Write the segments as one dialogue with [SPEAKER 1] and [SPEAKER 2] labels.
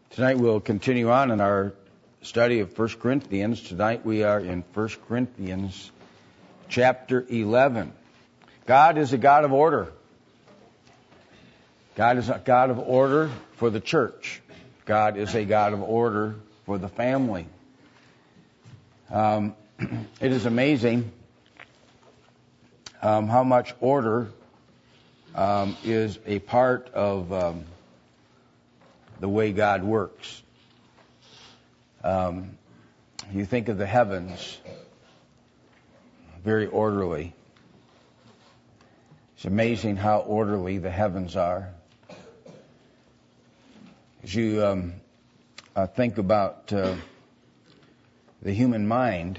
[SPEAKER 1] Tonight we'll continue on in our study of 1 Corinthians. Tonight we are in 1 Corinthians chapter 11. God is a God of order. God is a God of order for the church. God is a God of order for the family. It is amazing how much order is a part of the way God works. You think of the heavens, very orderly. It's amazing how orderly the heavens are. As you think about the human mind,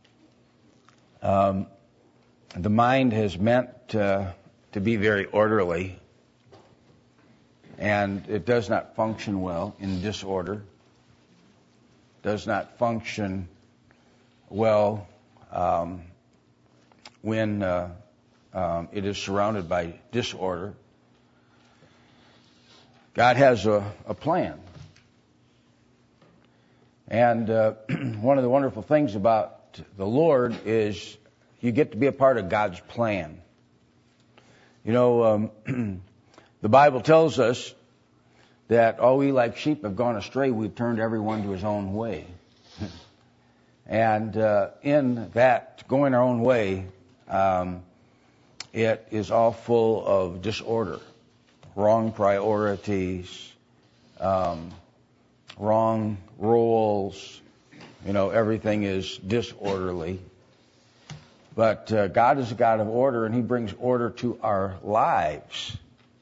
[SPEAKER 1] the mind has meant to be very orderly, and it does not function well in disorder, does not function well when it is surrounded by disorder. God has a plan. And one of the wonderful things about the Lord is you get to be a part of God's plan. You know, the Bible tells us that all we like sheep have gone astray, we've turned everyone to his own way. And in that going our own way, it is all full of disorder, wrong priorities, wrong roles. You know, everything is disorderly. But God is a God of order, and He brings order to our lives.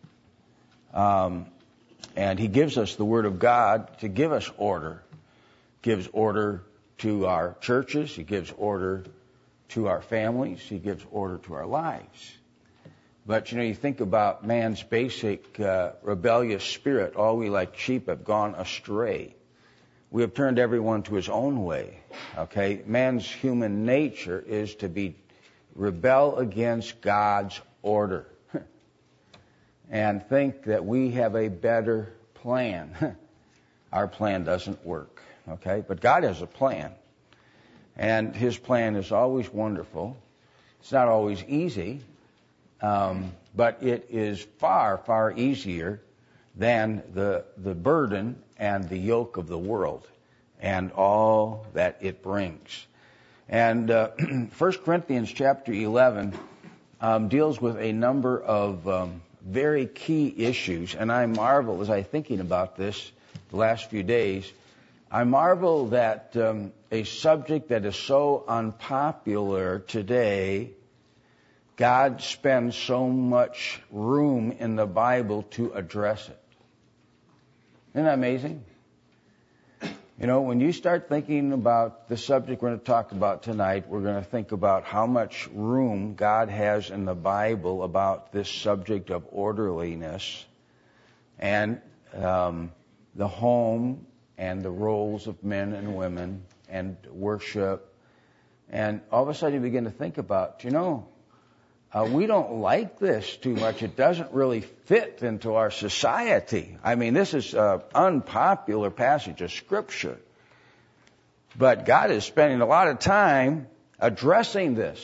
[SPEAKER 1] And He gives us the Word of God to give us order. Gives order to our churches. He gives order to our families. He gives order to our lives. But, you know, you think about man's basic rebellious spirit. All we like sheep have gone astray. We have turned everyone to his own way. Okay? Man's human nature is to rebel against God's order and think that we have a better plan. Our plan doesn't work. Okay? But God has a plan. And His plan is always wonderful. It's not always easy. But it is far, far easier than the burden and the yoke of the world and all that it brings. And 1 Corinthians chapter 11 deals with a number of very key issues. And I marvel, as I'm thinking about this the last few days, I marvel that a subject that is so unpopular today, God spends so much room in the Bible to address it. Isn't that amazing? You know, when you start thinking about the subject we're going to talk about tonight, we're going to think about how much room God has in the Bible about this subject of orderliness and the home and the roles of men and women and worship. And all of a sudden you begin to think about, we don't like this too much. It doesn't really fit into our society. I mean, this is an unpopular passage of Scripture. But God is spending a lot of time addressing this.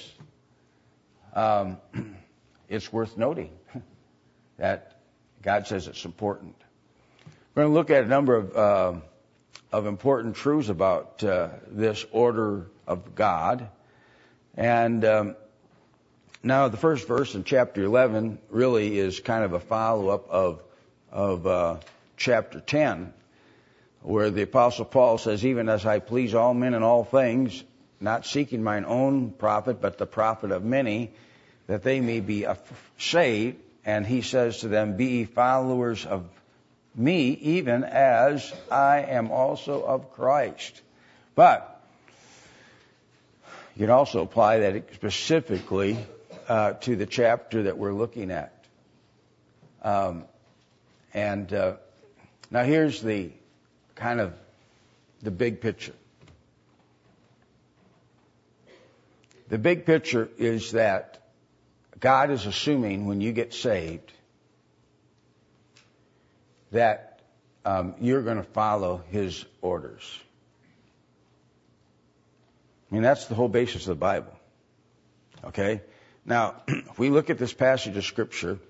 [SPEAKER 1] It's worth noting that God says it's important. We're going to look at a number of important truths about this order of God. And now, the first verse in chapter 11 really is kind of a follow-up of chapter 10, where the Apostle Paul says, even as I please all men in all things, not seeking mine own profit, but the profit of many, that they may be saved. And he says to them, be ye followers of me, even as I am also of Christ. But you can also apply that specifically to the chapter that we're looking at. Now here's the kind of the big picture. The big picture is that God is assuming when you get saved that you're going to follow his orders. I mean, that's the whole basis of the Bible. Okay? Now, if we look at this passage of Scripture,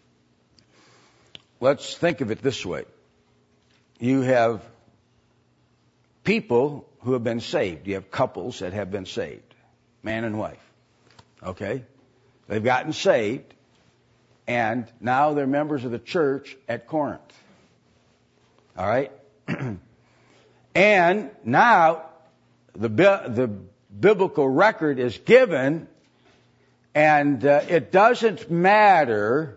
[SPEAKER 1] let's think of it this way. You have people who have been saved. You have couples that have been saved, man and wife. Okay? They've gotten saved, and now they're members of the church at Corinth. All right? And now the biblical record is given, and it doesn't matter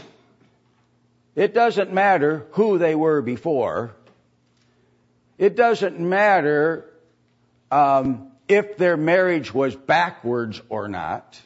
[SPEAKER 1] who they were before. It doesn't matter if their marriage was backwards or not.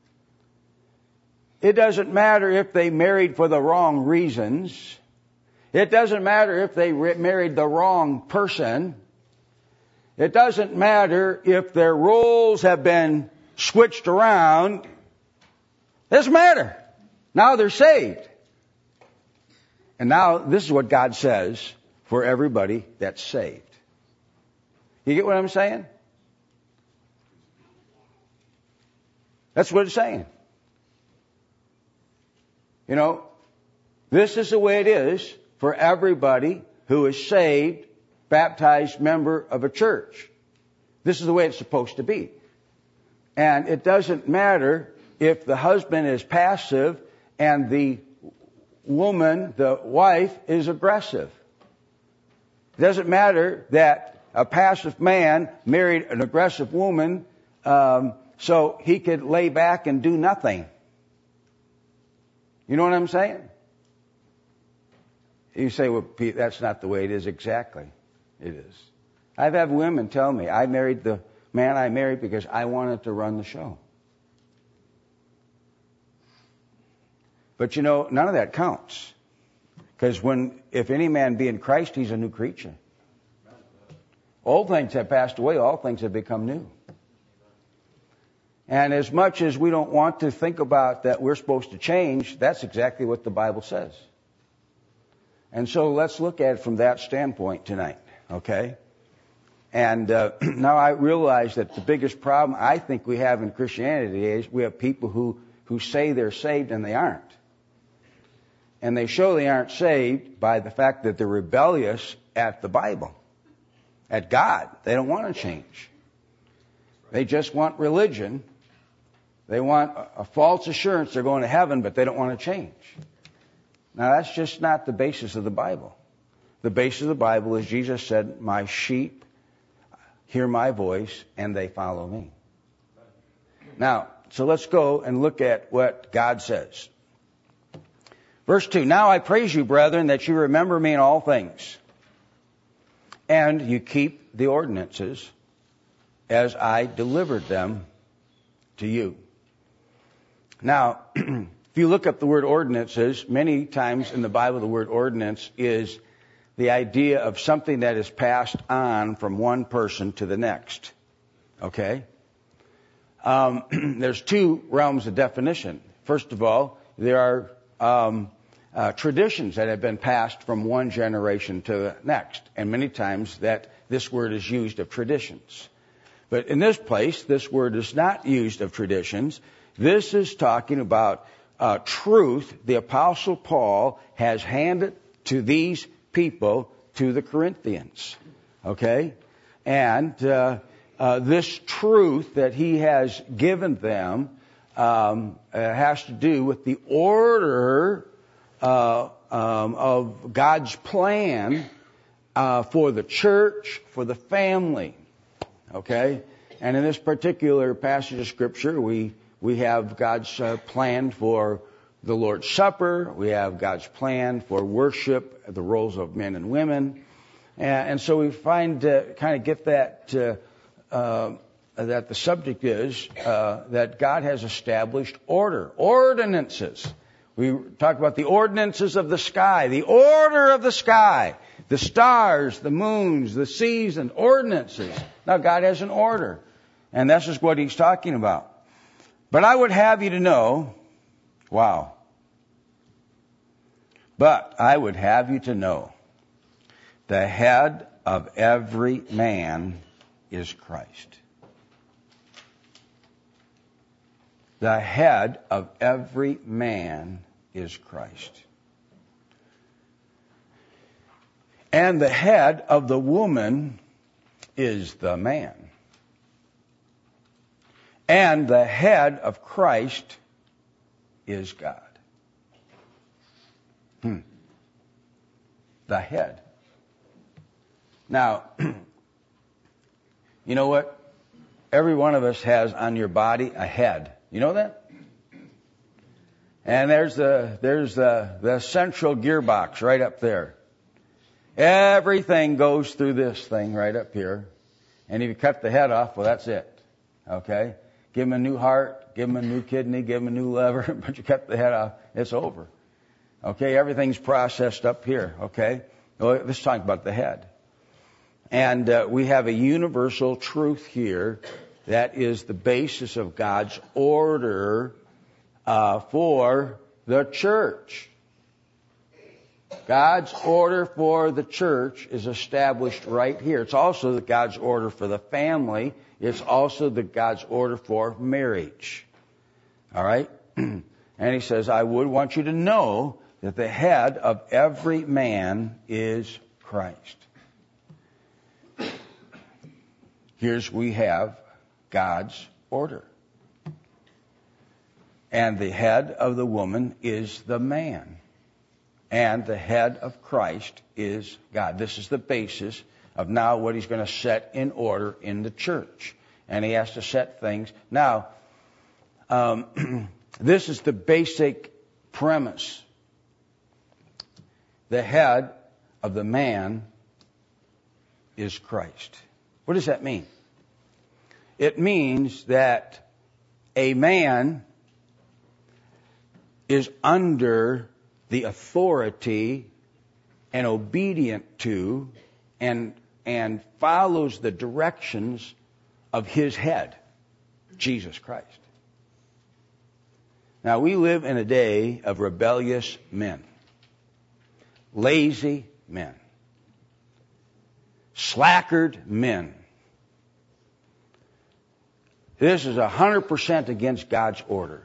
[SPEAKER 1] It doesn't matter if they married for the wrong reasons. It doesn't matter if they married the wrong person. It doesn't matter if their roles have been switched around. It doesn't matter. Now they're saved. And now this is what God says for everybody that's saved. You get what I'm saying? That's what it's saying. You know, this is the way it is for everybody who is saved, baptized member of a church. This is the way it's supposed to be. And it doesn't matter if the husband is passive and the woman, the wife, is aggressive. It doesn't matter that a passive man married an aggressive woman so he could lay back and do nothing. You know what I'm saying? You say, well, Pete, that's not the way it is. Exactly. It is. I've had women tell me, I married the man I married because I wanted to run the show. But you know, none of that counts. Because if any man be in Christ, he's a new creature. Old things have passed away, all things have become new. And as much as we don't want to think about that we're supposed to change, that's exactly what the Bible says. And so let's look at it from that standpoint tonight, okay? And now I realize that the biggest problem I think we have in Christianity is we have people who say they're saved and they aren't. And they show they aren't saved by the fact that they're rebellious at the Bible, at God. They don't want to change. They just want religion. They want a false assurance they're going to heaven, but they don't want to change. Now, that's just not the basis of the Bible. The basis of the Bible is Jesus said, my sheep hear my voice and they follow me. Now, so let's go and look at what God says. Verse 2, now I praise you, brethren, that you remember me in all things, and you keep the ordinances as I delivered them to you. Now, if you look up the word ordinances, many times in the Bible the word ordinance is the idea of something that is passed on from one person to the next. Okay? There's two realms of definition. First of all, there are traditions that have been passed from one generation to the next. And many times that this word is used of traditions. But in this place, this word is not used of traditions. This is talking about truth the Apostle Paul has handed to these people, to the Corinthians. Okay? And this truth that he has given them has to do with the order of God's plan for the church, for the family. Okay? And in this particular passage of Scripture, we have God's plan for the Lord's Supper. We have God's plan for worship, the roles of men and women. And so we find, kind of get that, that the subject is that God has established order, ordinances. We talk about the ordinances of the sky, the order of the sky, the stars, the moons, the seasons, ordinances. Now God has an order, and this is what he's talking about. But I would have you to know, wow. But I would have you to know The head of every man is Christ. The head of every man is Christ. And the head of the woman is the man. And the head of Christ is God. The head. Now, you know what? Every one of us has on your body a head. You know that? And there's the central gearbox right up there. Everything goes through this thing right up here. And if you cut the head off, well, that's it. Okay? Give him a new heart, give him a new kidney, give him a new liver, but you cut the head off, it's over. Okay? Everything's processed up here. Okay? Well, let's talk about the head. And we have a universal truth here that is the basis of God's order for the church. God's order for the church is established right here. It's also God's order for the family. It's also God's order for marriage. All right? And he says, I would want you to know that the head of every man is Christ. Here's we have God's order. And the head of the woman is the man. And the head of Christ is God. This is the basis of now what he's going to set in order in the church. And he has to set things. Now, this is the basic premise. The head of the man is Christ. What does that mean? It means that a man is under the authority and obedient to and follows the directions of his head, Jesus Christ. Now, we live in a day of rebellious men, lazy men, slackered men. This is 100% against God's order.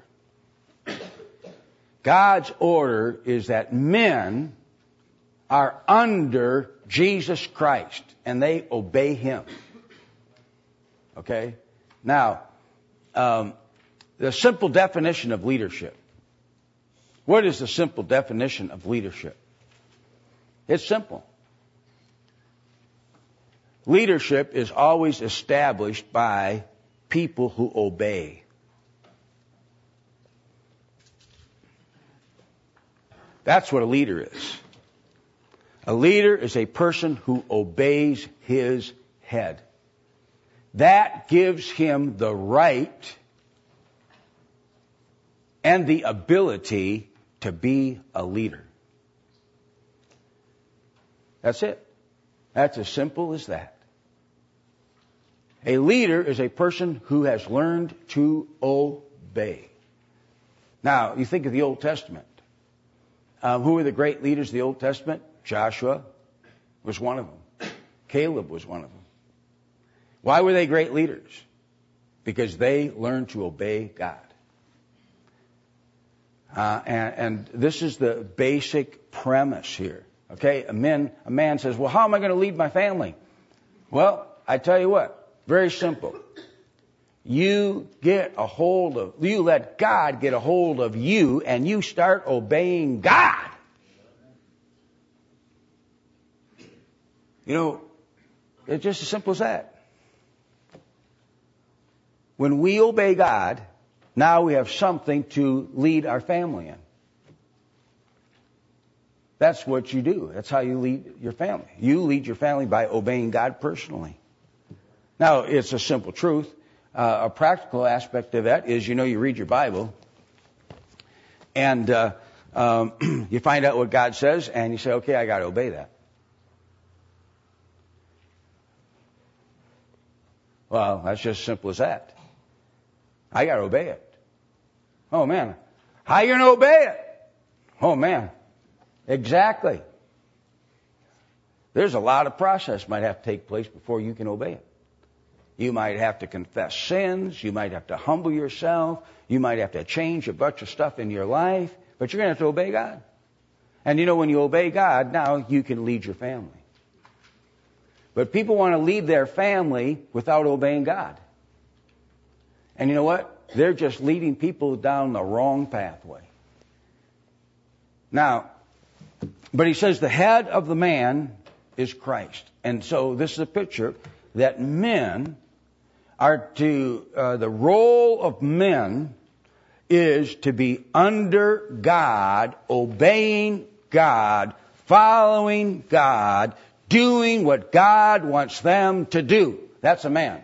[SPEAKER 1] God's order is that men are under Jesus Christ and they obey him. Okay? Now, the simple definition of leadership. What is the simple definition of leadership? It's simple. Leadership is always established by people who obey. That's what a leader is. A leader is a person who obeys his head. That gives him the right and the ability to be a leader. That's it. That's as simple as that. A leader is a person who has learned to obey. Now, you think of the Old Testament. Who were the great leaders of the Old Testament? Joshua was one of them. Caleb was one of them. Why were they great leaders? Because they learned to obey God. And this is the basic premise here. Okay, a man says, well, how am I going to lead my family? Well, I tell you what, very simple. You let God get a hold of you and you start obeying God. You know, it's just as simple as that. When we obey God, now we have something to lead our family in. That's what you do. That's how you lead your family. You lead your family by obeying God personally. Now, it's a simple truth. A practical aspect of that is, you read your Bible and you find out what God says and you say, okay, I got to obey that. Well, that's just as simple as that. I got to obey it. Oh, man. How are you going to obey it? Oh, man. Exactly. There's a lot of process might have to take place before you can obey it. You might have to confess sins. You might have to humble yourself. You might have to change a bunch of stuff in your life. But you're going to have to obey God. And you know, when you obey God, now you can lead your family. But people want to lead their family without obeying God. And you know what? They're just leading people down the wrong pathway. Now, but he says the head of the man is Christ. And so this is a picture that men are to, the role of men is to be under God, obeying God, following God, doing what God wants them to do. That's a man.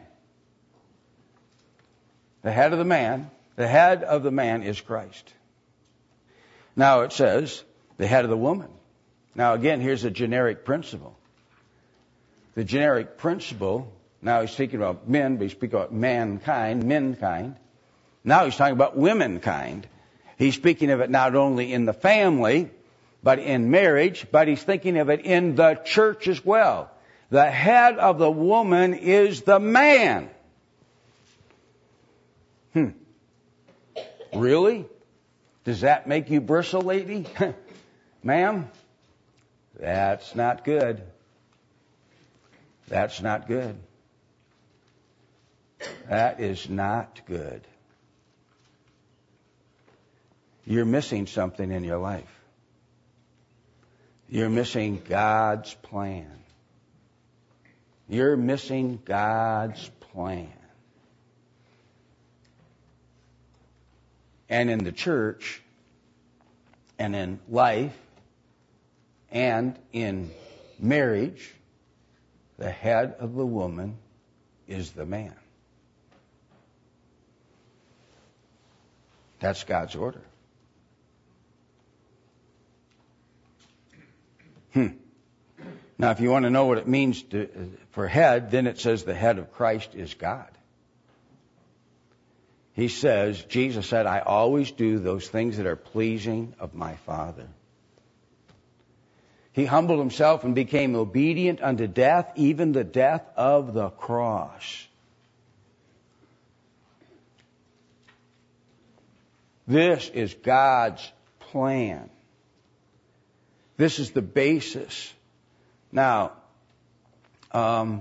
[SPEAKER 1] The head of the man is Christ. Now it says the head of the woman. Now again, here's a generic principle. The generic principle, now he's speaking about men, but he's speaking about menkind. Now he's talking about womankind. He's speaking of it not only in the family, but in marriage, but he's thinking of it in the church as well. The head of the woman is the man. Really? Does that make you bristle, lady? Ma'am? That's not good. That's not good. That is not good. You're missing something in your life. You're missing God's plan. You're missing God's plan. And in the church, and in life, and in marriage, the head of the woman is the man. That's God's order. Now, if you want to know what it means for head, then it says the head of Christ is God. He says, Jesus said, I always do those things that are pleasing of my Father. He humbled himself and became obedient unto death, even the death of the cross. This is God's plan. This is the basis. Now, now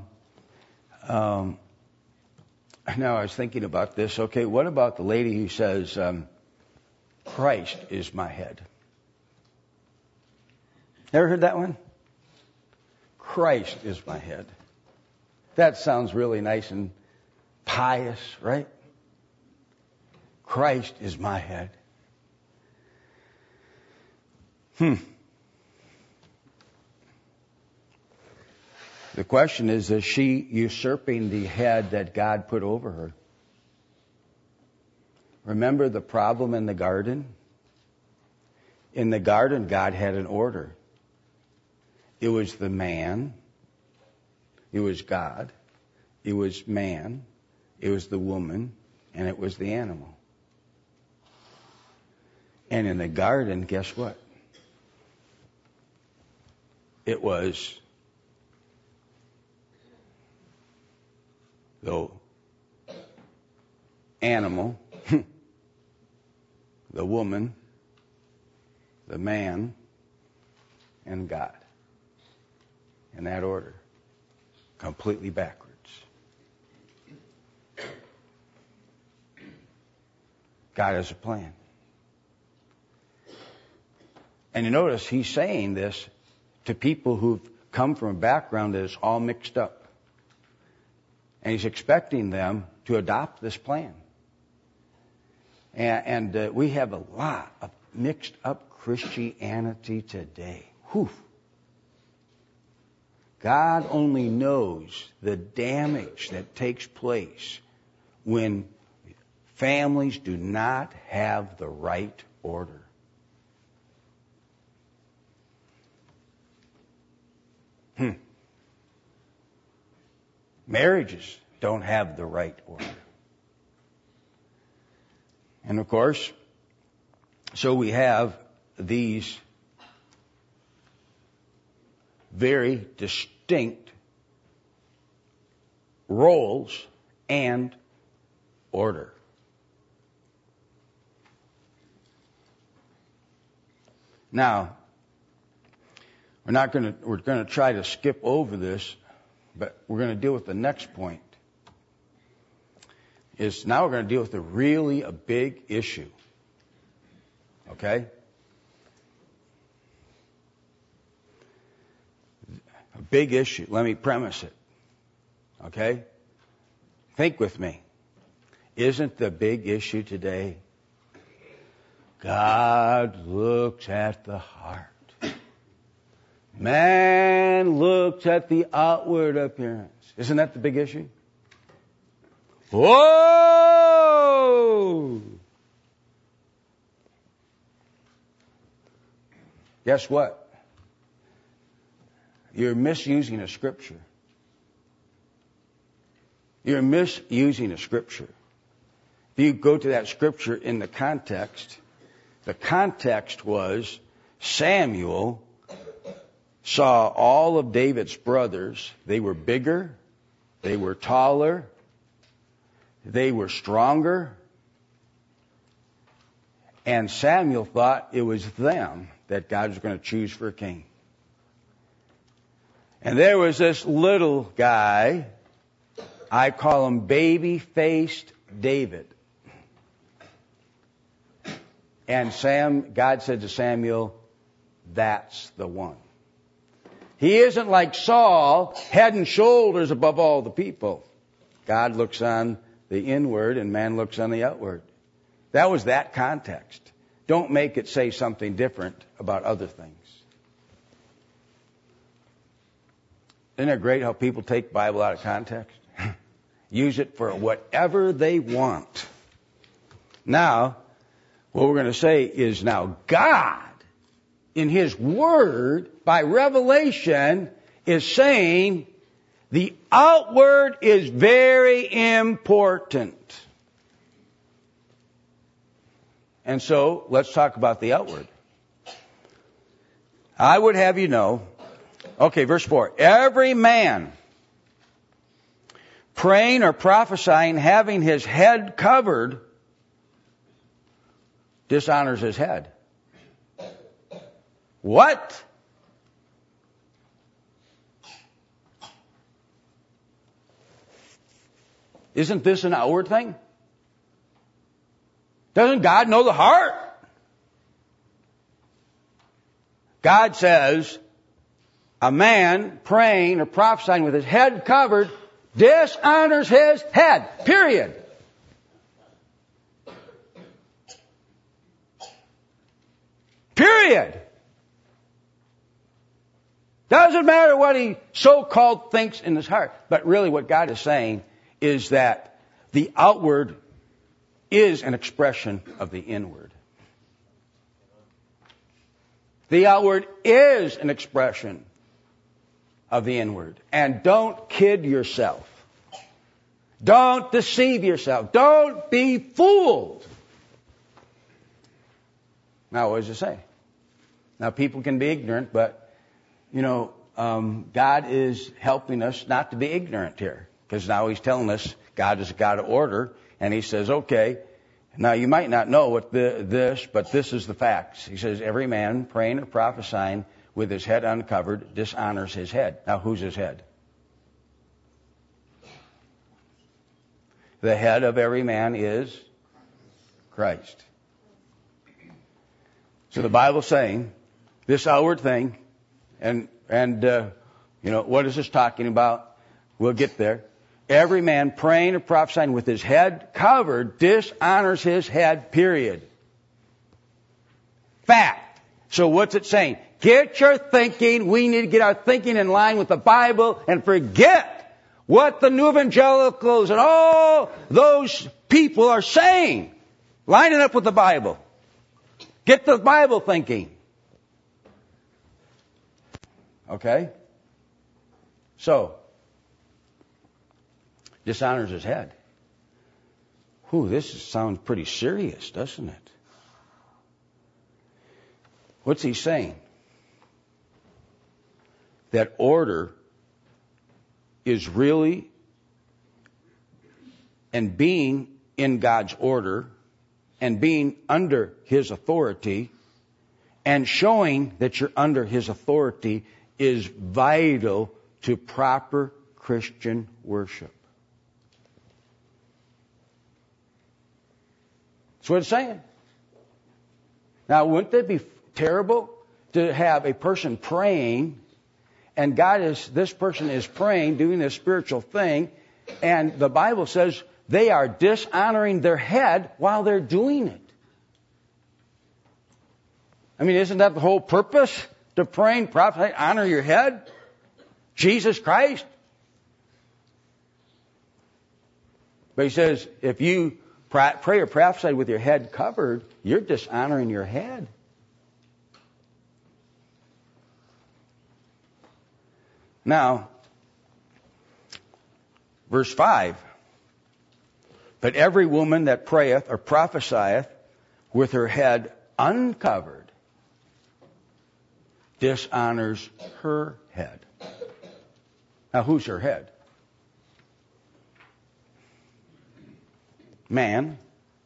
[SPEAKER 1] I was thinking about this. Okay, what about the lady who says, Christ is my head? Ever heard that one? Christ is my head. That sounds really nice and pious, right? Christ is my head. The question is she usurping the head that God put over her? Remember the problem in the garden? In the garden, God had an order. It was the man. It was God. It was man. It was the woman. And it was the animal. And in the garden, guess what? It was the animal, the woman, the man, and God. In that order. Completely backwards. God has a plan. And you notice he's saying this to people who've come from a background that is all mixed up. And he's expecting them to adopt this plan. And we have a lot of mixed up Christianity today. Whew. God only knows the damage that takes place when families do not have the right order. Marriages don't have the right order. And of course, so we have these very distinct roles and order. Now, we're going to try to skip over this, but we're going to deal with the next point. Now we're going to deal with a big issue. Okay? A big issue. Let me premise it. Okay? Think with me. Isn't the big issue today, God looks at the heart. Man looks at the outward appearance. Isn't that the big issue? Whoa! Guess what? You're misusing a scripture. You're misusing a scripture. If you go to that scripture in the context was Samuel saw all of David's brothers. They were bigger, they were taller, they were stronger, and Samuel thought it was them that God was going to choose for a king. And there was this little guy, I call him baby-faced David. And God said to Samuel, that's the one. He isn't like Saul, head and shoulders above all the people. God looks on the inward and man looks on the outward. That was that context. Don't make it say something different about other things. Isn't it great how people take the Bible out of context? Use it for whatever they want. Now, what we're going to say is now God, in His Word, by revelation, is saying the outward is very important. And so, let's talk about the outward. I would have you know, okay, verse 4, every man praying or prophesying, having his head covered, dishonors his head. What? Isn't this an outward thing? Doesn't God know the heart? God says, a man praying or prophesying with his head covered dishonors his head. Period. Period. Doesn't matter what he so-called thinks in his heart. But really what God is saying is that the outward is an expression of the inward. The outward is an expression of the inward. And don't kid yourself. Don't deceive yourself. Don't be fooled. Now, what does it say? Now, people can be ignorant, but, God is helping us not to be ignorant here. Because now He's telling us God is a God of order. And He says, okay, now you might not know what this, but this is the facts. He says, every man praying or prophesying with his head uncovered dishonors his head. Now, who's his head? The head of every man is Christ. So the Bible's saying this outward thing, and what is this talking about? We'll get there. Every man praying or prophesying with his head covered dishonors his head, period. Fact. So what's it saying? Get your thinking. We need to get our thinking in line with the Bible and forget what the new evangelicals and all those people are saying. Line it up with the Bible. Get the Bible thinking. Okay? So, dishonors his head. This sounds pretty serious, doesn't it? What's he saying? that order is really, and being in God's order and being under His authority and showing that you're under His authority is vital to proper Christian worship. That's what it's saying. Now, wouldn't it be terrible to have a person praying, and this person is praying, doing this spiritual thing, and the Bible says they are dishonoring their head while they're doing it? I mean, isn't that the whole purpose to praying, prophesying, honor your head? Jesus Christ. But he says, if you pray or prophesy with your head covered, you're dishonoring your head. Now, verse 5. But every woman that prayeth or prophesieth with her head uncovered dishonors her head. Now, who's her head? Man.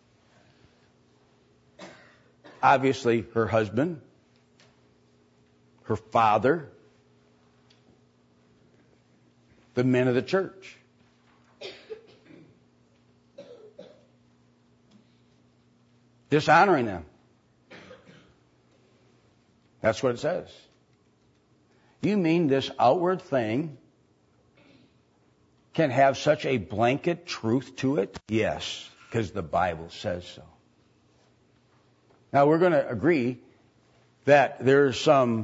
[SPEAKER 1] Obviously, her husband, her father, the men of the church. Dishonoring them. That's what it says. You mean this outward thing can have such a blanket truth to it? Yes, because the Bible says so. Now, we're going to agree that there's some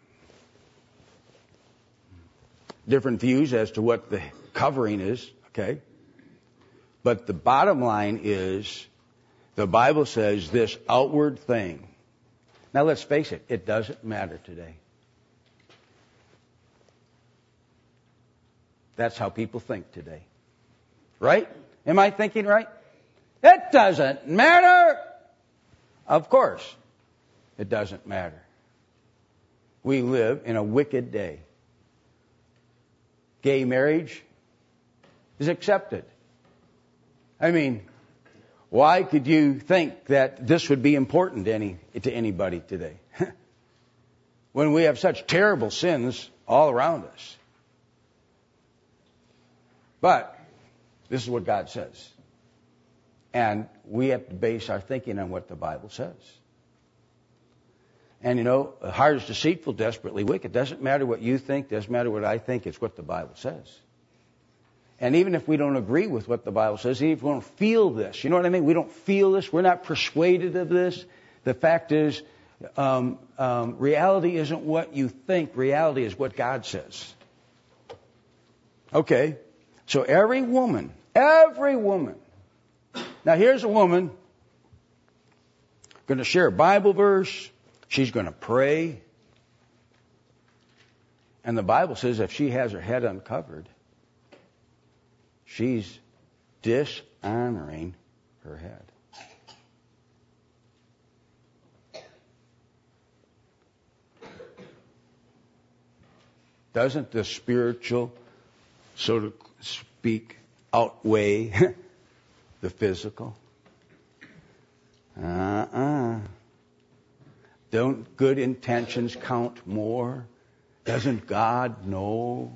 [SPEAKER 1] different views as to what the covering is, okay? But the bottom line is, the Bible says this outward thing. Now, let's face it, it doesn't matter today. That's how people think today. Right? Am I thinking right? It doesn't matter. Of course, it doesn't matter. We live in a wicked day. Gay marriage is accepted. I mean, why could you think that this would be important to anybody today? When we have such terrible sins all around us. But this is what God says. And we have to base our thinking on what the Bible says. And the heart is deceitful, desperately wicked. Doesn't matter what you think, doesn't matter what I think, it's what the Bible says. And even if we don't agree with what the Bible says, even if we don't feel this, you know what I mean? We don't feel this, we're not persuaded of this. The fact is, reality isn't what you think, reality is what God says. Okay. So every woman. Now here's a woman going to share a Bible verse. She's going to pray. And the Bible says if she has her head uncovered, she's dishonoring her head. Doesn't the spiritual, so to speak, outweigh the physical? Don't good intentions count more? Doesn't God know?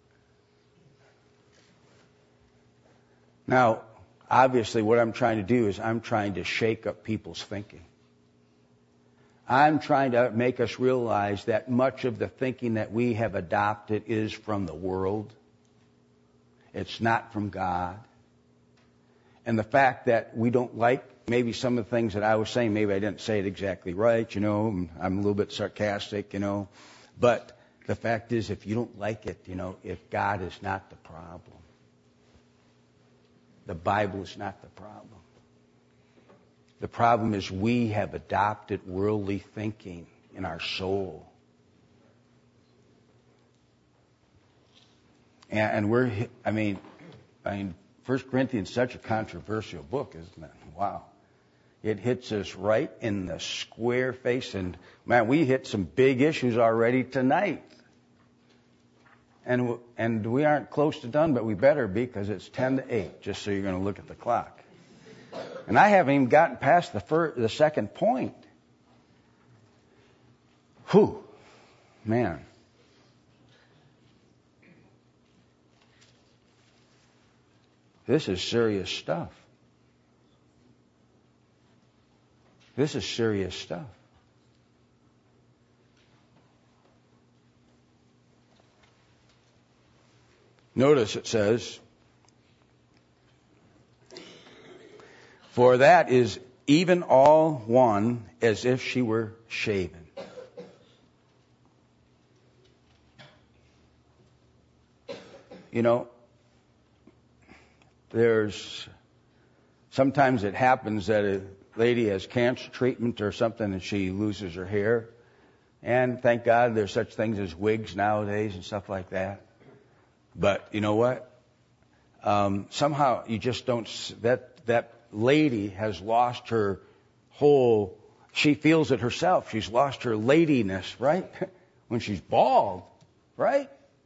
[SPEAKER 1] Now, obviously what I'm trying to do is I'm trying to shake up people's thinking. I'm trying to make us realize that much of the thinking that we have adopted is from the world. It's not from God. And the fact that we don't like maybe some of the things that I was saying, maybe I didn't say it exactly right, I'm a little bit sarcastic, But the fact is, if you don't like it, if God is not the problem, the Bible is not the problem. The problem is we have adopted worldly thinking in our soul. And 1 Corinthians is such a controversial book, isn't it? Wow. It hits us right in the square face. And, man, we hit some big issues already tonight. And we aren't close to done, but we better be, because it's 10 to 8, just so you're going to look at the clock. And I haven't even gotten past the second point. Whew, man. This is serious stuff. This is serious stuff. Notice it says, for that is even all one as if she were shaven. You know, sometimes it happens that a lady has cancer treatment or something and she loses her hair. And thank God there's such things as wigs nowadays and stuff like that. But you know what? Somehow you just don't, that lady has lost her whole, she feels it herself. She's lost her ladiness, right? When she's bald, right?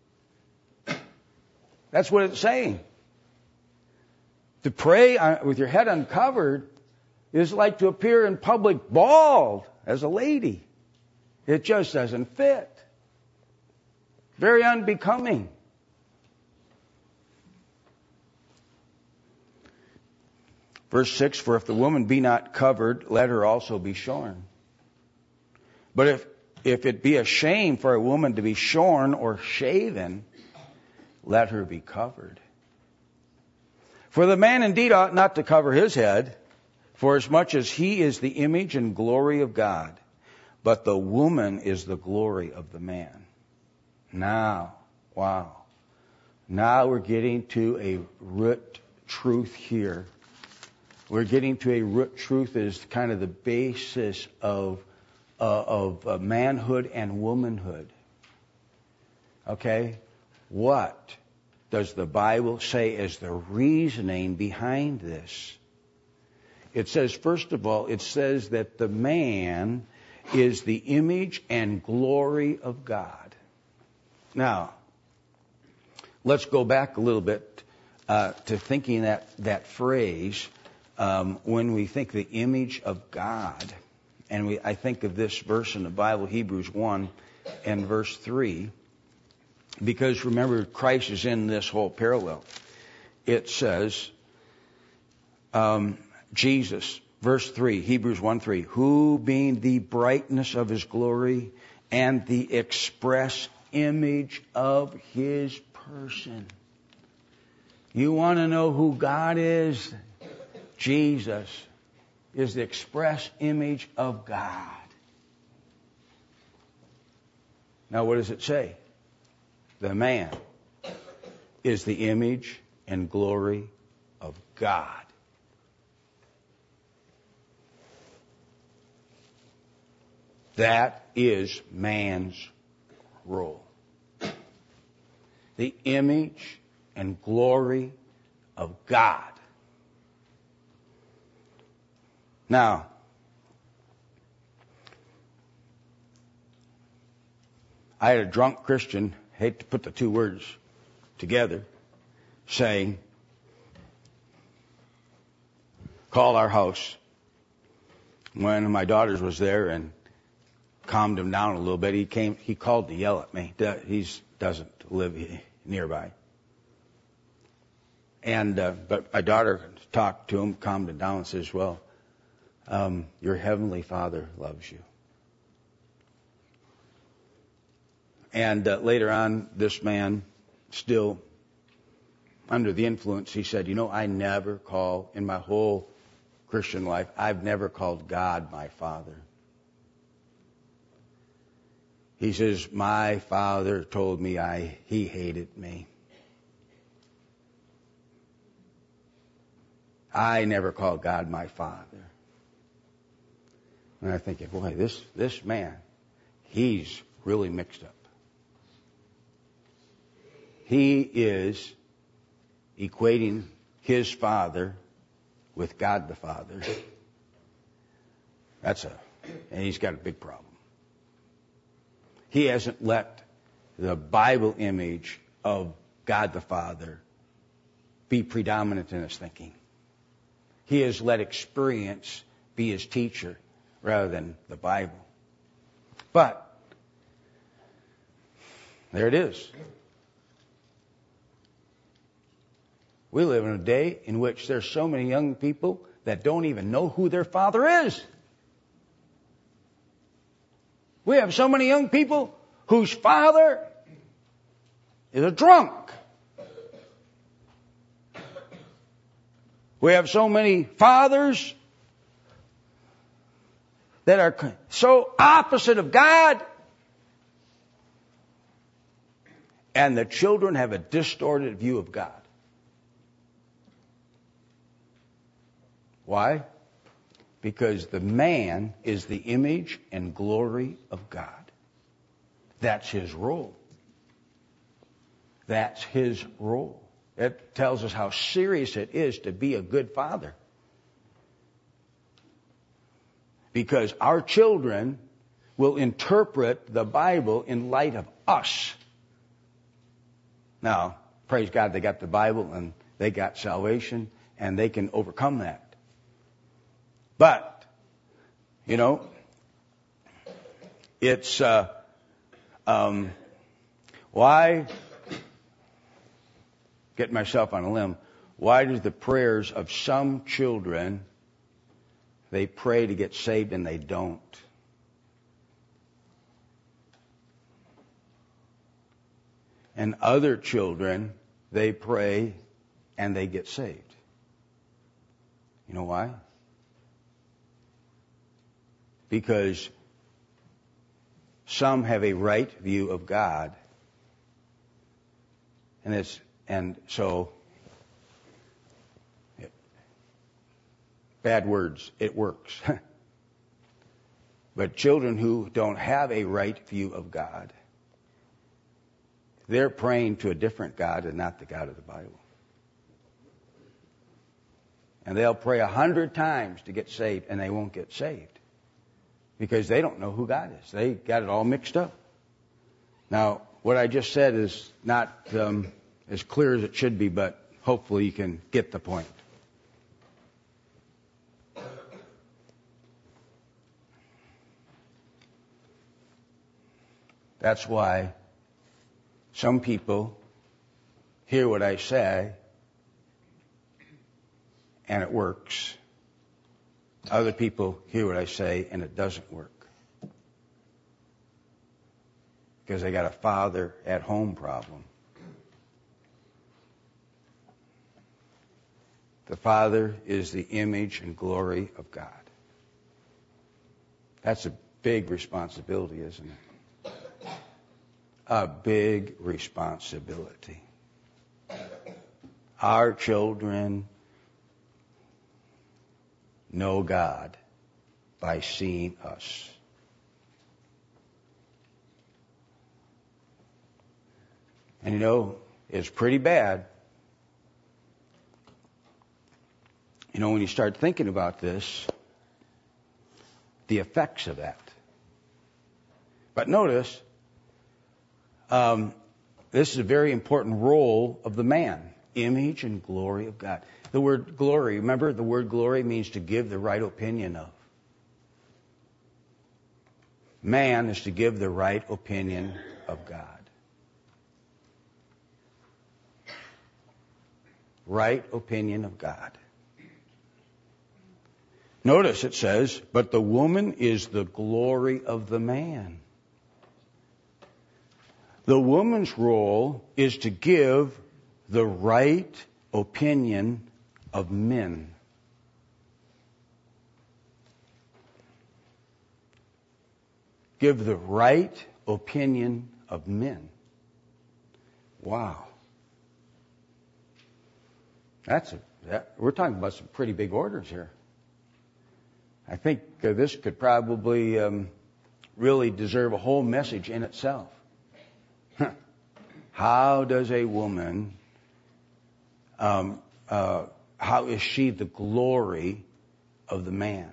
[SPEAKER 1] That's what it's saying. To pray with your head uncovered is like to appear in public bald as a lady. It just doesn't fit. Very unbecoming. Verse 6, for if the woman be not covered, let her also be shorn. But if it be a shame for a woman to be shorn or shaven, let her be covered. For the man indeed ought not to cover his head, for as much as he is the image and glory of God, but the woman is the glory of the man. Now, wow. Now we're getting to a root truth here. We're getting to a root truth that is kind of the basis of manhood and womanhood. Okay? What does the Bible say is the reasoning behind this? It says, first of all, it says that the man is the image and glory of God. Now, let's go back a little bit to thinking that phrase. When we think the image of God, and I think of this verse in the Bible, Hebrews 1 and verse 3, because remember, Christ is in this whole parallel. It says, Jesus, verse 3, Hebrews 1:3, who being the brightness of his glory and the express image of his person. You want to know who God is? Jesus is the express image of God. Now what does it say? The man is the image and glory of God. That is man's role. The image and glory of God. Now, I had a drunk Christian, hate to put the two words together, saying, called our house when my daughters was there and calmed him down a little bit. He called to yell at me. He doesn't live nearby. And, but my daughter talked to him, calmed him down and says, well, your heavenly Father loves you. And later on, this man, still under the influence, he said, I never call, in my whole Christian life, I've never called God my Father. He says, my father told me he hated me. I never called God my Father. And I'm thinking, boy, this man, he's really mixed up. He is equating his Father with God the Father. And he's got a big problem. He hasn't let the Bible image of God the Father be predominant in his thinking. He has let experience be his teacher rather than the Bible. But there it is. We live in a day in which there's so many young people that don't even know who their father is. We have so many young people whose father is a drunk. We have so many fathers that are so opposite of God. And the children have a distorted view of God. Why? Because the man is the image and glory of God. That's his role. That's his role. It tells us how serious it is to be a good father. Because our children will interpret the Bible in light of us. Now, praise God, they got the Bible and they got salvation and they can overcome that. But, you know, it's, why, get myself on a limb, why do the prayers of some children, they pray to get saved and they don't? And other children, they pray and they get saved. You know why? Because some have a right view of God. And so bad words, it works. But children who don't have a right view of God, they're praying to a different God and not the God of the Bible. And they'll pray 100 times to get saved, and they won't get saved. Because they don't know who God is. They got it all mixed up. Now, what I just said is not as clear as it should be, but hopefully you can get the point. That's why some people hear what I say and it works. Other people hear what I say and it doesn't work. Because they got a father at home problem. The Father is the image and glory of God. That's a big responsibility, isn't it? A big responsibility. Our children know God by seeing us. And you know, it's pretty bad. You know, when you start thinking about this, the effects of that. But notice, this is a very important role of the man. Image and glory of God. The word glory, remember, the word glory means to give the right opinion of. Man is to give the right opinion of God. Right opinion of God. Notice it says, but the woman is the glory of the man. The woman's role is to give the right opinion of men. Give the right opinion of men. Wow. We're talking about some pretty big orders here. I think this could probably really deserve a whole message in itself. How does a woman, how is she the glory of the man?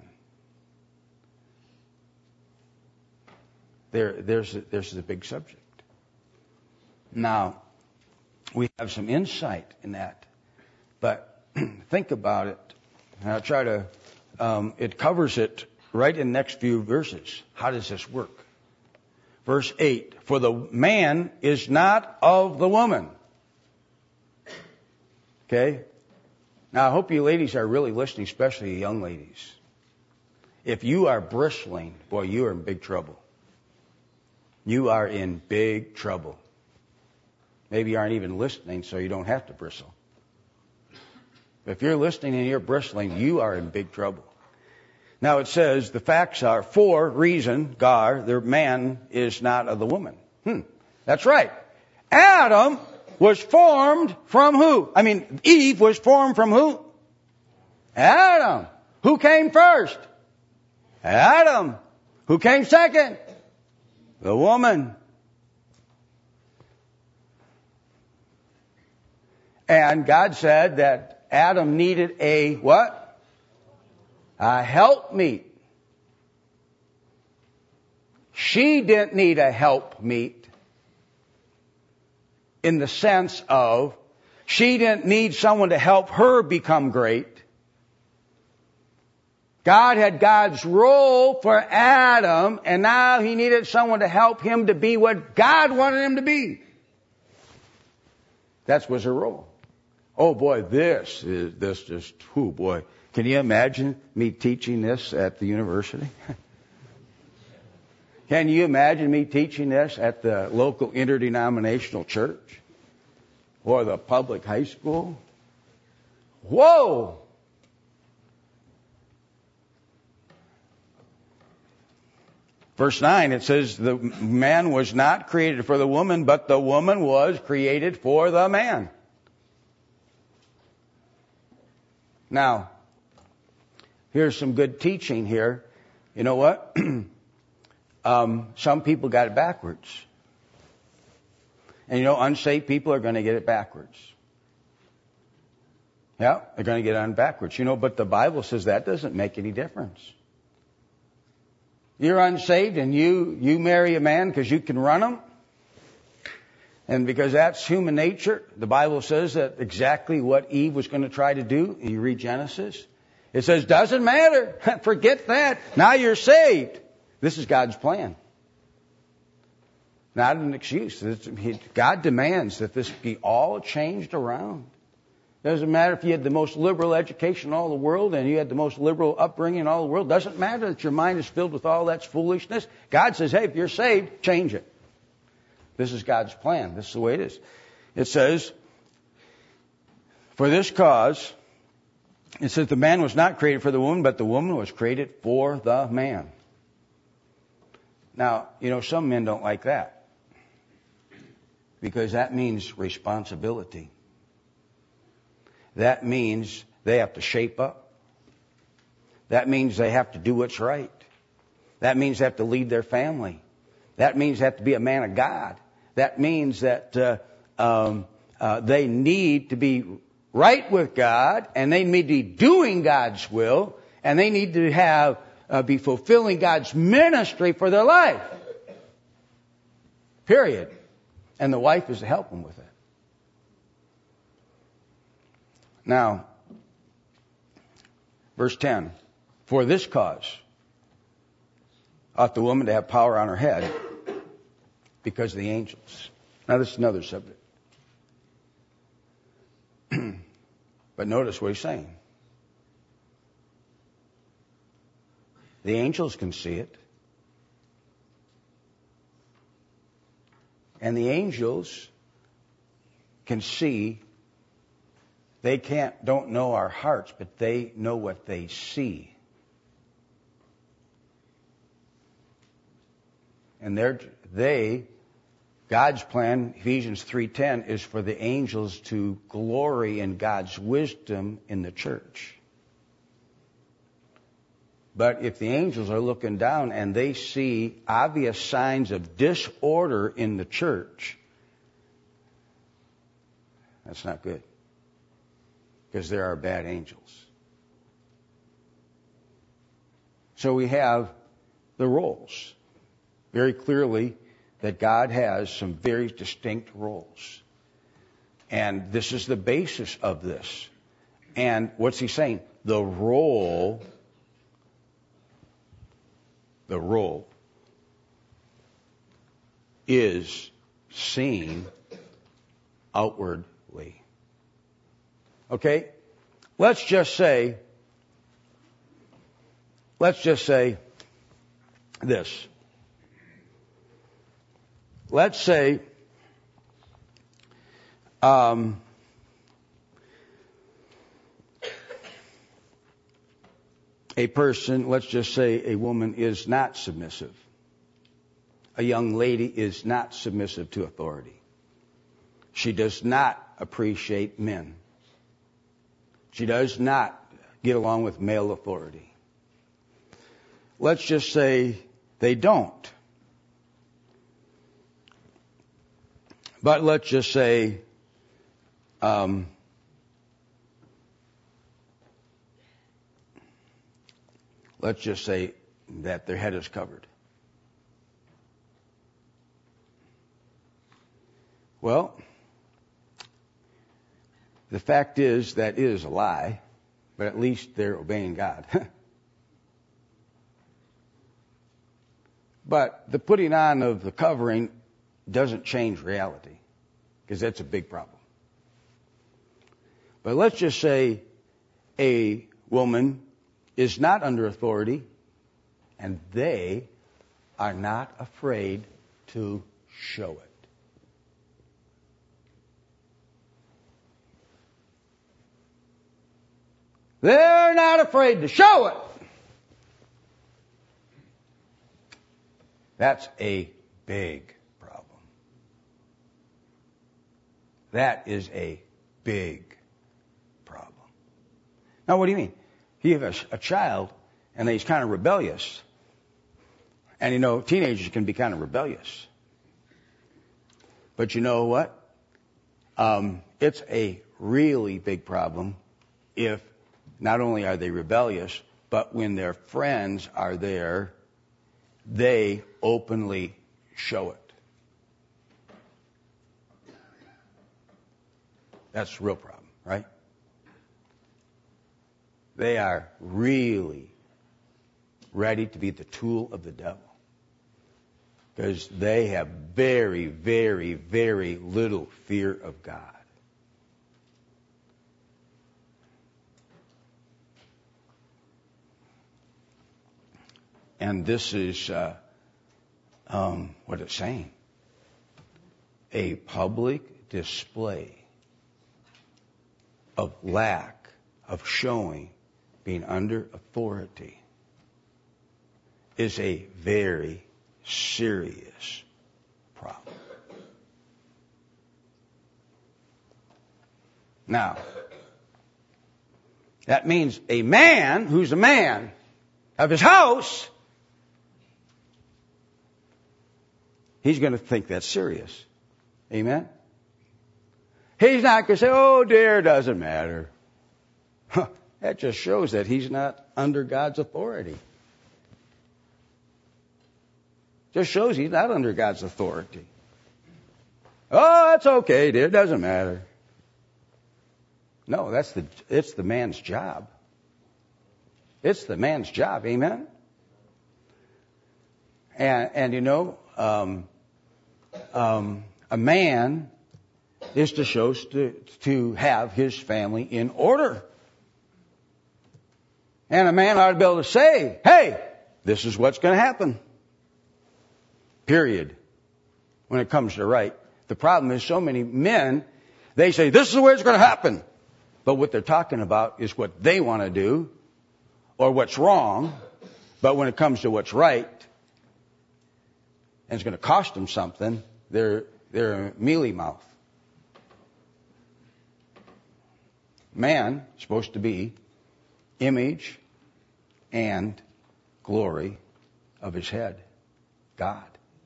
[SPEAKER 1] There's a big subject. Now, we have some insight in that. But think about it. And I'll try to, it covers it right in the next few verses. How does this work? Verse 8, for the man is not of the woman. Okay? Now I hope you ladies are really listening, especially young ladies. If you are bristling, boy, you are in big trouble. You are in big trouble. Maybe you aren't even listening, so you don't have to bristle. If you're listening and you're bristling, you are in big trouble. Now it says the facts are, for reason, gar, the man is not of the woman. That's right. Adam was formed from who? Eve was formed from who? Adam. Who came first? Adam. Who came second? The woman. And God said that Adam needed a what? A helpmeet. She didn't need a helpmeet in the sense of she didn't need someone to help her become great. God had God's role for Adam, and now he needed someone to help him to be what God wanted him to be. That was her role. Oh boy, this just, boy. Can you imagine me teaching this at the university? Can you imagine me teaching this at the local interdenominational church? Or the public high school? Whoa! Verse 9, it says, the man was not created for the woman, but the woman was created for the man. Now, here's some good teaching here. You know what? Some people got it backwards. And unsaved people are going to get it backwards. Yeah, they're going to get it backwards. But the Bible says that doesn't make any difference. You're unsaved and you marry a man because you can run him. And because that's human nature, the Bible says that exactly what Eve was going to try to do. You read Genesis. It says, doesn't matter. Forget that. Now you're saved. This is God's plan. Not an excuse. God demands that this be all changed around. Doesn't matter if you had the most liberal education in all the world and you had the most liberal upbringing in all the world. Doesn't matter that your mind is filled with all that foolishness. God says, hey, if you're saved, change it. This is God's plan. This is the way it is. It says, for this cause, it says the man was not created for the woman, but the woman was created for the man. Now, some men don't like that. Because that means responsibility. That means they have to shape up. That means they have to do what's right. That means they have to lead their family. That means they have to be a man of God. That means that they need to be right with God, and they need to be doing God's will, and they need to be fulfilling God's ministry for their life. Period. And the wife is to help them with it. Now, verse 10, for this cause ought the woman to have power on her head because of the angels. Now, this is another subject. But notice what he's saying. The angels can see it. And the angels can see. They don't know our hearts, but they know what they see. And God's plan, Ephesians 3:10, is for the angels to glory in God's wisdom in the church. But if the angels are looking down and they see obvious signs of disorder in the church, that's not good. Because there are bad angels. So we have the roles. Very clearly that God has some very distinct roles. And this is the basis of this. And what's he saying? The role is seen outwardly. Okay? Let's just say this. Let's say a person, let's just say a woman is not submissive. A young lady is not submissive to authority. She does not appreciate men. She does not get along with male authority. Let's just say they don't. But let's just say that their head is covered. Well, the fact is that is a lie, but at least they're obeying God. But the putting on of the covering doesn't change reality, because that's a big problem. But let's just say a woman is not under authority, and they are not afraid to show it. They're not afraid to show it. That's a big problem. That is a big problem. Now, what do you mean? You have a child, and he's kind of rebellious. And, teenagers can be kind of rebellious. But you know what? It's a really big problem if not only are they rebellious, but when their friends are there, they openly show it. That's the real problem, right? They are really ready to be the tool of the devil, because they have very, very, very little fear of God. And this is what it's saying. A public display of lack of showing being under authority is a very serious problem. Now, that means a man who's a man of his house, he's going to think that's serious. Amen? He's not going to say, oh dear, doesn't matter. That just shows that he's not under God's authority. Just shows he's not under God's authority. Oh, that's okay, dear, doesn't matter. No, it's the man's job. It's the man's job, amen? And a man is to have his family in order. And a man ought to be able to say, hey, this is what's going to happen. Period. When it comes to right. The problem is so many men, they say, this is the way it's going to happen. But what they're talking about is what they want to do or what's wrong. But when it comes to what's right, and it's going to cost them something, they're a mealy mouth. Man is supposed to be image and glory of his head, God.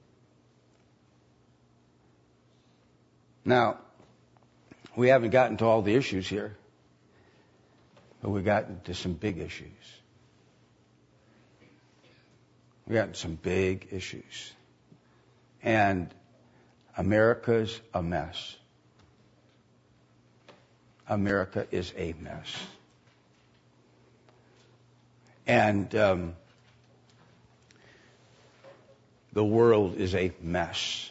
[SPEAKER 1] Now, we haven't gotten to all the issues here, but we got into some big issues. We got into some big issues. And America's a mess. America is a mess. And the world is a mess.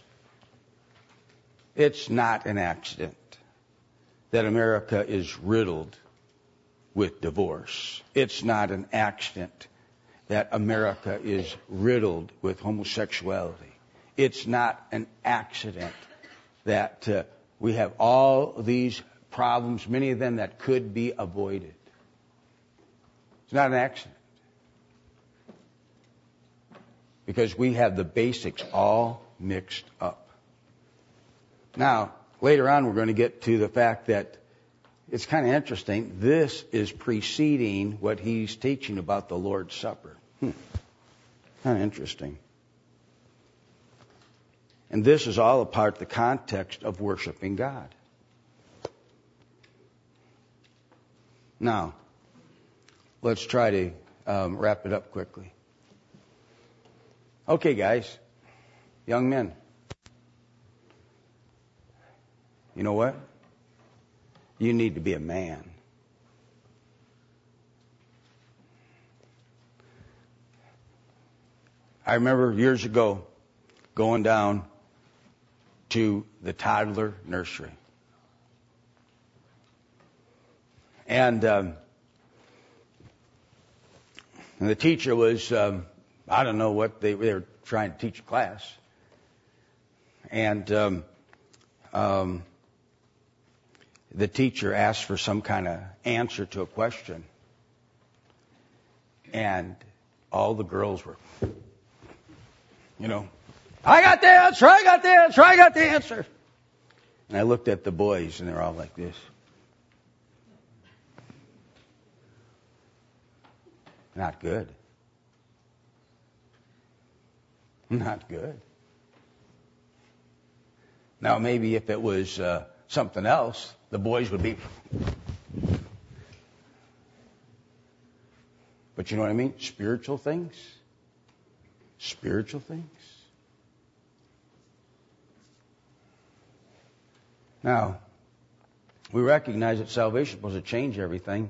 [SPEAKER 1] It's not an accident that America is riddled with divorce. It's not an accident that America is riddled with homosexuality. It's not an accident that we have all these problems, many of them that could be avoided. It's not an accident. Because we have the basics all mixed up. Now, later on we're going to get to the fact that it's kind of interesting. This is preceding what he's teaching about the Lord's Supper. Kind of interesting. And this is all a part of the context of worshiping God. Now, let's try to wrap it up quickly. Okay, guys, young men, you know what? You need to be a man. I remember years ago going down to the toddler nursery. And the teacher was, I don't know what they were trying to teach a class. And the teacher asked for some kind of answer to a question. And all the girls were, I got the answer, I got the answer, I got the answer. And I looked at the boys and they're all like this. Not good. Not good. Now, maybe if it was something else, the boys would be. But you know what I mean? Spiritual things. Spiritual things. Now, we recognize that salvation is supposed to change everything.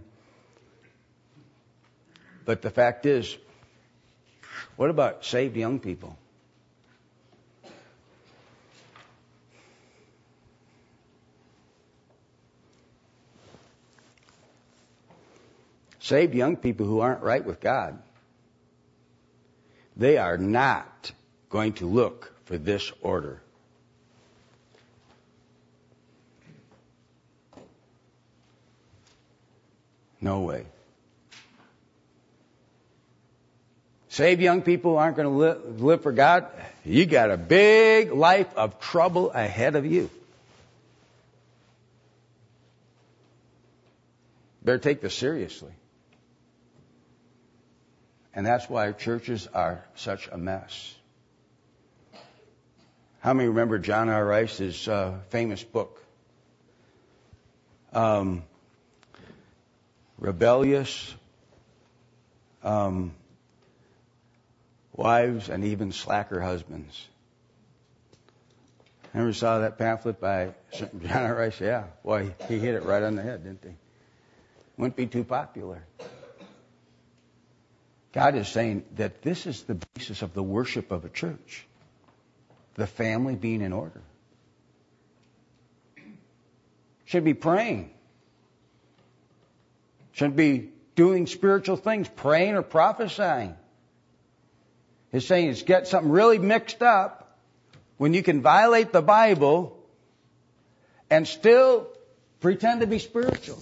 [SPEAKER 1] But the fact is, what about saved young people? Saved young people who aren't right with God, they are not going to look for this order. No way. Saved young people who aren't going to live for God, you got a big life of trouble ahead of you. Better take this seriously. And that's why churches are such a mess. How many remember John R. Rice's famous book? Rebellious Wives and Even Slacker Husbands. Ever saw that pamphlet by John R. Rice? Yeah. Boy, he hit it right on the head, didn't he? Wouldn't be too popular. God is saying that this is the basis of the worship of a church. The family being in order. Should be praying. Shouldn't be doing spiritual things, praying or prophesying. He's saying it's get something really mixed up when you can violate the Bible and still pretend to be spiritual.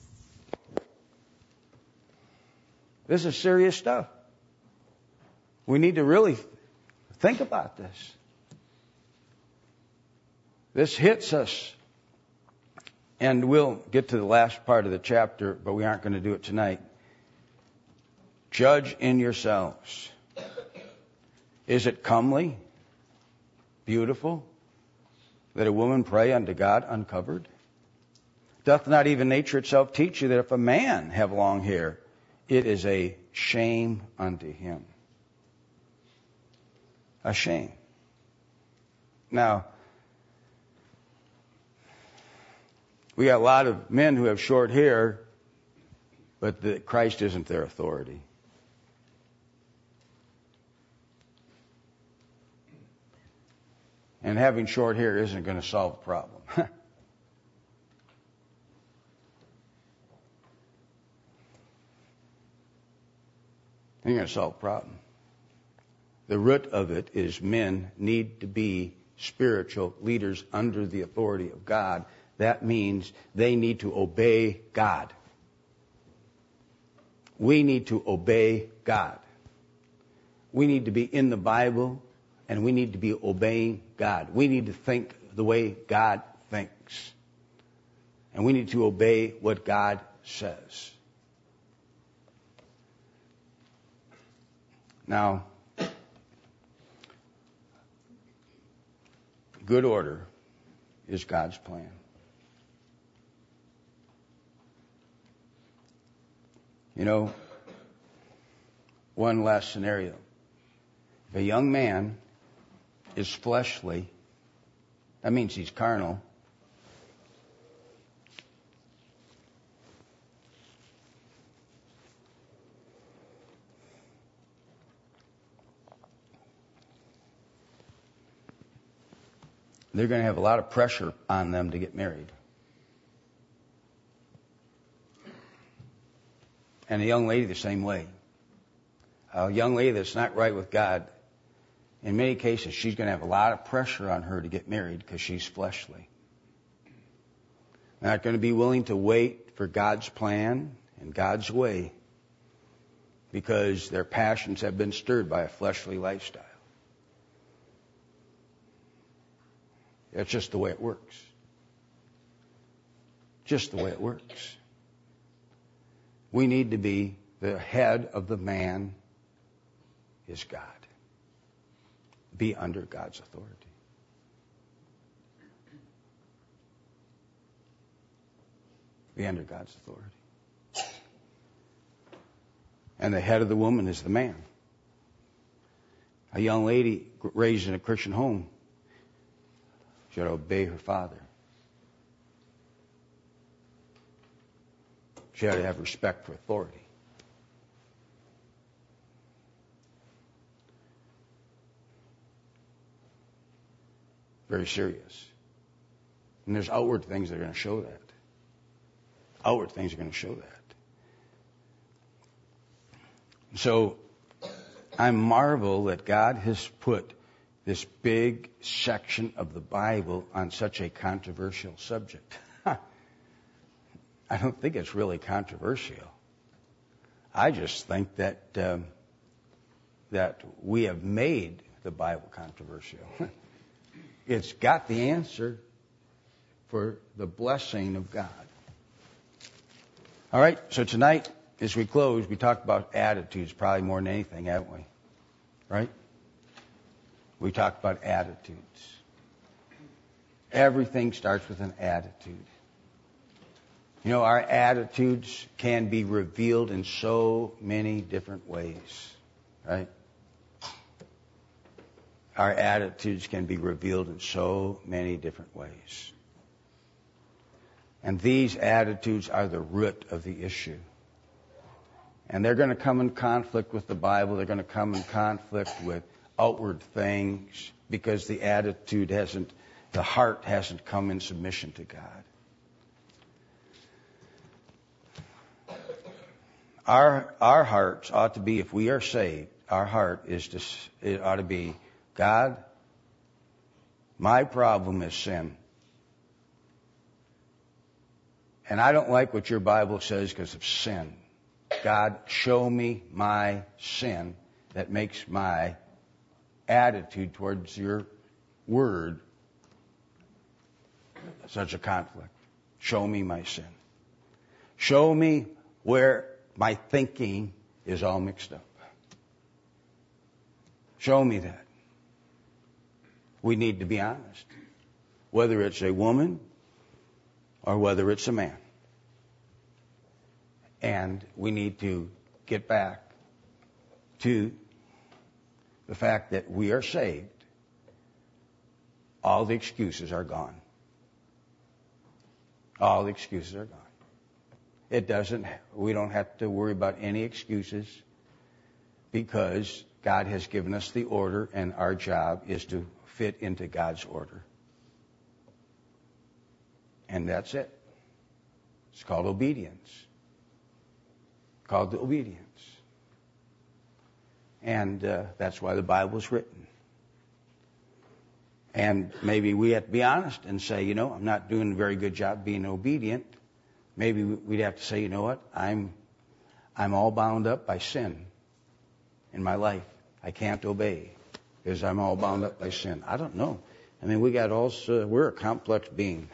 [SPEAKER 1] This is serious stuff. We need to really think about this. This hits us. And we'll get to the last part of the chapter, but we aren't going to do it tonight. Judge in yourselves. Is it comely, beautiful, that a woman pray unto God uncovered? Doth not even nature itself teach you that if a man have long hair, it is a shame unto him? A shame. Now, We got a lot of men who have short hair, but Christ isn't their authority. And having short hair isn't going to solve the problem. Ain't going to solve the problem. The root of it is men need to be spiritual leaders under the authority of God. That means they need to obey God. We need to obey God. We need to be in the Bible, and we need to be obeying God. We need to think the way God thinks. And we need to obey what God says. Now, good order is God's plan. You know, one last scenario. If a young man is fleshly, that means he's carnal. They're going to have a lot of pressure on them to get married. And a young lady the same way. A young lady that's not right with God, in many cases, she's going to have a lot of pressure on her to get married because she's fleshly. Not going to be willing to wait for God's plan and God's way because their passions have been stirred by a fleshly lifestyle. That's just the way it works. Just the way it works. We need to be the head of the man is God. Be under God's authority. Be under God's authority. And the head of the woman is the man. A young lady raised in a Christian home should obey her father. She ought to have respect for authority. Very serious. And there's outward things that are going to show that. Outward things are going to show that. So I marvel that God has put this big section of the Bible on such a controversial subject. I don't think it's really controversial. I just think that that we have made the Bible controversial. It's got the answer for the blessing of God. All right, so tonight, as we close, we talked about attitudes probably more than anything, haven't we? Right? We talked about attitudes. Everything starts with an attitude. You know, our attitudes can be revealed in so many different ways, right? Our attitudes can be revealed in so many different ways. And these attitudes are the root of the issue. And they're going to come in conflict with the Bible. They're going to come in conflict with outward things because the heart hasn't come in submission to God. Our hearts ought to be, if we are saved, our heart it ought to be, God, my problem is sin. And I don't like what your Bible says because of sin. God, show me my sin that makes my attitude towards your word such a conflict. Show me my sin. Show me where my thinking is all mixed up. Show me that. We need to be honest. Whether it's a woman or whether it's a man. And we need to get back to the fact that we are saved. All the excuses are gone. All the excuses are gone. We don't have to worry about any excuses because God has given us the order and our job is to fit into God's order. And that's it. It's called obedience. Called the obedience. And that's why the Bible's written. And maybe we have to be honest and say, I'm not doing a very good job being obedient. Maybe we'd have to say, you know what? I'm all bound up by sin in my life. I can't obey because I'm all bound up by sin. I don't know. I mean, we're a complex being.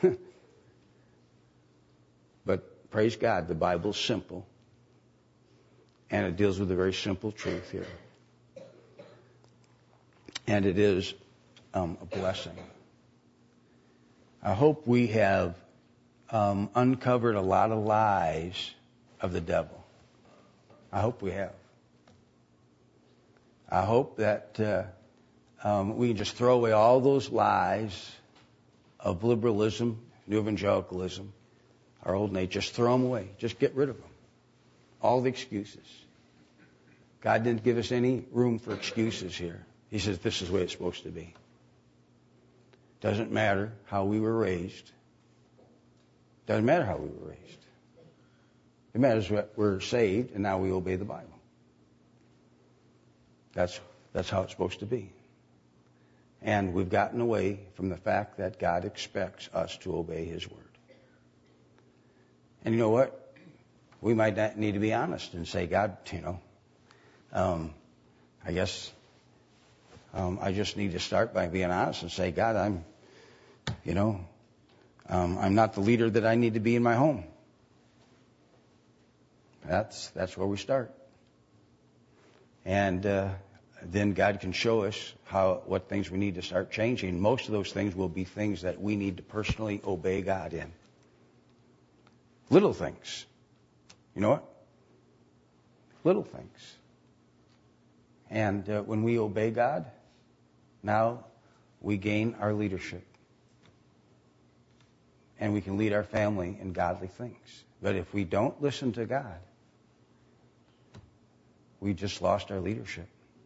[SPEAKER 1] But praise God, the Bible's simple. And it deals with a very simple truth here. And it is a blessing. I hope we have uncovered a lot of lies of the devil. I hope we have. I hope that we can just throw away all those lies of liberalism, new evangelicalism, our old nature. Just throw them away. Just get rid of them. All the excuses. God didn't give us any room for excuses here. He says this is the way it's supposed to be. Doesn't matter how we were raised. Doesn't matter how we were raised. It matters that we're saved and now we obey the Bible. That's how it's supposed to be. And we've gotten away from the fact that God expects us to obey His word. And you know what? We might not need to be honest and say, God, I guess I just need to start by being honest and say, God, I'm not the leader that I need to be in my home. That's where we start. And then God can show us what things we need to start changing. Most of those things will be things that we need to personally obey God in. Little things. You know what? Little things. And when we obey God, now we gain our leadership. And we can lead our family in godly things. But if we don't listen to God, we just lost our leadership.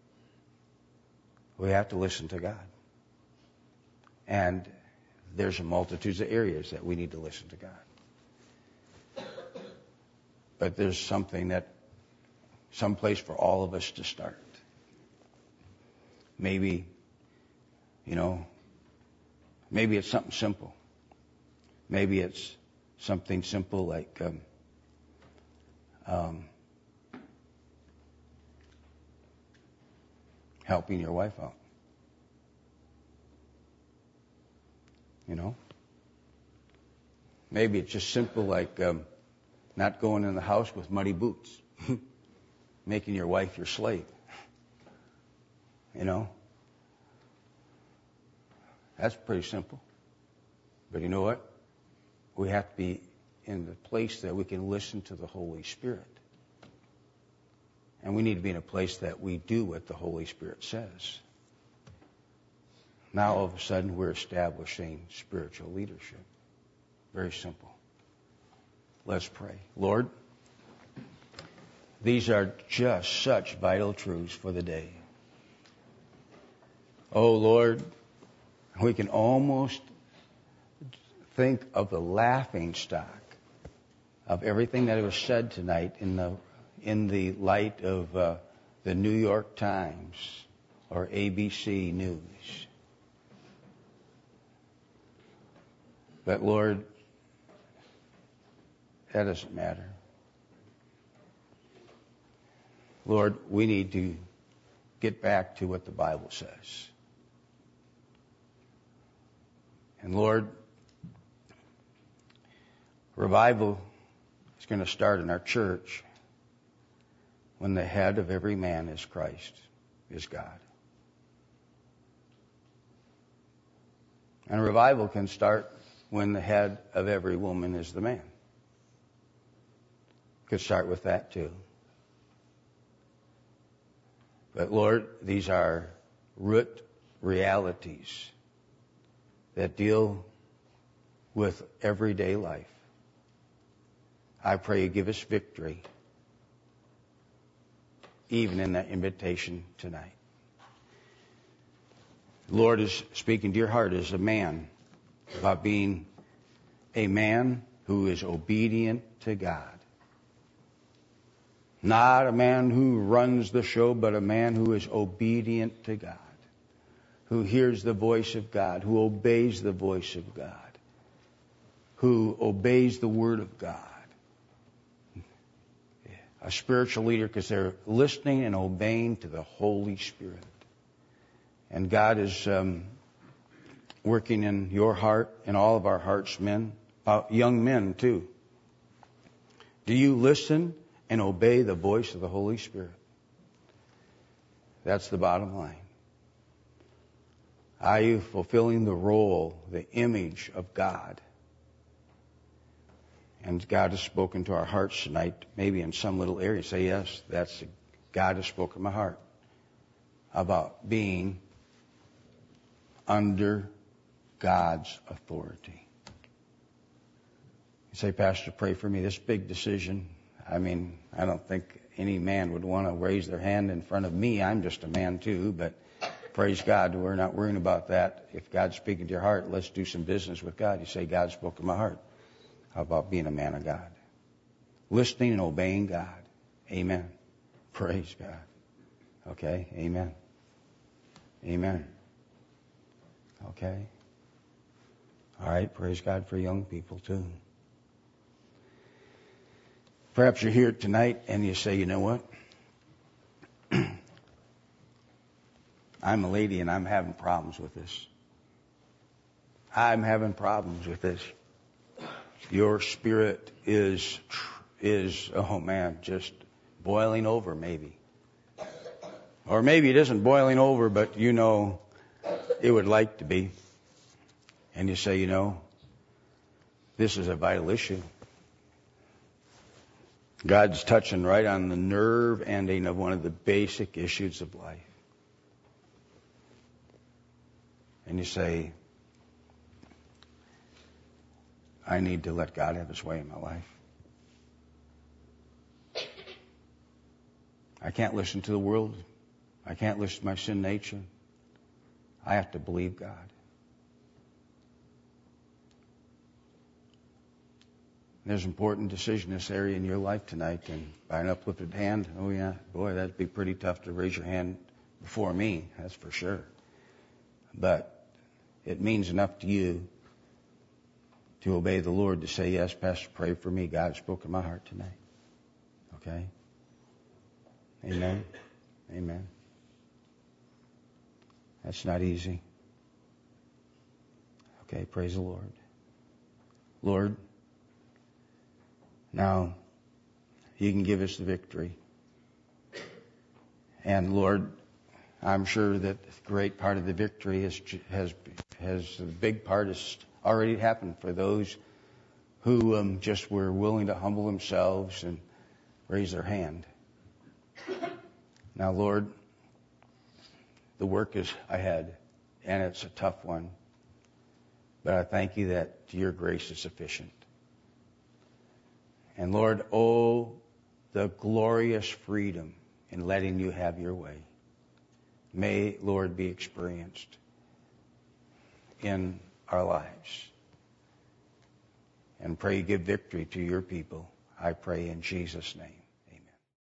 [SPEAKER 1] We have to listen to God. And there's a multitude of areas that we need to listen to God. But there's some place for all of us to start. Maybe it's something simple. Maybe it's something simple like helping your wife out. Maybe it's just simple like not going in the house with muddy boots, making your wife your slave. That's pretty simple. But you know what? We have to be in the place that we can listen to the Holy Spirit. And we need to be in a place that we do what the Holy Spirit says. Now all of a sudden we're establishing spiritual leadership. Very simple. Let's pray. Lord, these are just such vital truths for the day. Oh Lord, we can almost think of the laughing stock of everything that was said tonight in the light of the New York Times or ABC News. But Lord, that doesn't matter. Lord, we need to get back to what the Bible says. And Lord, revival is going to start in our church when the head of every man is Christ, is God. And revival can start when the head of every woman is the man. Could start with that too. But Lord, these are root realities that deal with everyday life. I pray you give us victory, even in that invitation tonight. The Lord is speaking to your heart as a man about being a man who is obedient to God. Not a man who runs the show, but a man who is obedient to God, who hears the voice of God, who obeys the voice of God, who obeys the Word of God. A spiritual leader, because they're listening and obeying to the Holy Spirit. And God is working in your heart, in all of our hearts, men, young men too. Do you listen and obey the voice of the Holy Spirit? That's the bottom line. Are you fulfilling the role, the image of God? And God has spoken to our hearts tonight, maybe in some little area. Say, yes, God has spoken to my heart about being under God's authority. You say, Pastor, pray for me. This big decision, I don't think any man would want to raise their hand in front of me. I'm just a man too, but praise God, we're not worrying about that. If God's speaking to your heart, let's do some business with God. You say, God spoke to my heart. How about being a man of God? Listening and obeying God. Amen. Praise God. Okay, amen. Amen. Okay. All right, praise God for young people too. Perhaps you're here tonight and you say, you know what? I'm a lady and I'm having problems with this. I'm having problems with this. Your spirit is, oh man, just boiling over maybe. Or maybe it isn't boiling over, but you know it would like to be. And you say, this is a vital issue. God's touching right on the nerve ending of one of the basic issues of life. And you say, I need to let God have His way in my life. I can't listen to the world. I can't listen to my sin nature. I have to believe God. There's an important decision in this area in your life tonight, and by an uplifted hand, oh yeah, boy, that'd be pretty tough to raise your hand before me, that's for sure. But it means enough to you to obey the Lord, to say, yes, Pastor, pray for me. God spoke in my heart tonight. Okay? Amen? Amen. That's not easy. Okay, praise the Lord. Lord, now you can give us the victory. And Lord, I'm sure that a great part of the victory has a big part has already happened for those who just were willing to humble themselves and raise their hand. Now, Lord, the work is ahead, and it's a tough one. But I thank you that your grace is sufficient. And Lord, oh, the glorious freedom in letting you have your way. May, Lord, be experienced in our lives. And pray you give victory to your people. I pray in Jesus' name.